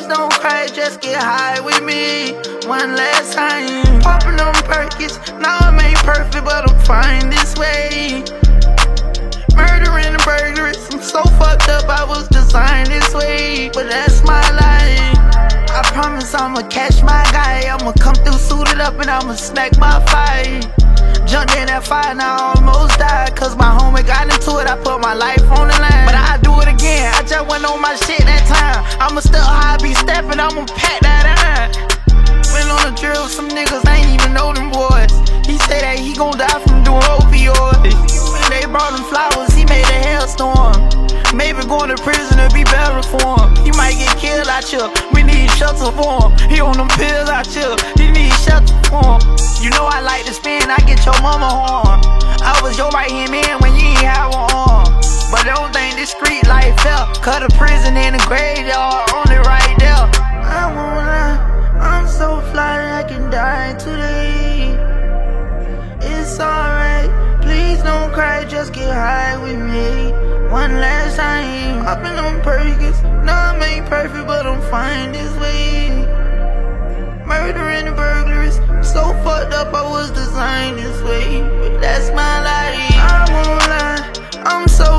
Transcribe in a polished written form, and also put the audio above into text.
don't cry, just get high with me one last time. Popping them Perkins, now I'm ain't perfect, but I'm fine this way. Murdering and burglaries, I'm so fucked up, I was designed this way. But that's my life. I promise I'ma catch my guy. I'ma come through suited up and I'ma smack my fight. Jumped in that fire, now I almost died. Cause my homie got into it, I put my life on the line. But I do it again, I just went on my shit that time. I'ma still high, be stepping, I'ma pack that iron. Went on a drill, some niggas I ain't even know them boys. He say that he gon' die from doing opioids. They brought him flowers, he made a hailstorm. Maybe going to prison to be better for him. He might get killed out here, we need shelter for him. He on them pills out here, he need shelter for him. You know I like to spin, I get your mama horn. I was your right hand man when you ain't have one arm. But don't think this street life fair. Cut a prison in the graveyard, on it right there. I won't lie, I'm so fly I can die today. It's alright, please don't cry, just get high with me one last time. Popping on Perkins, no I ain't perfect, but I'm fine this way. Murdering and burglaries, so fucked up, I was designed this way. But that's my life. I won't lie, I'm so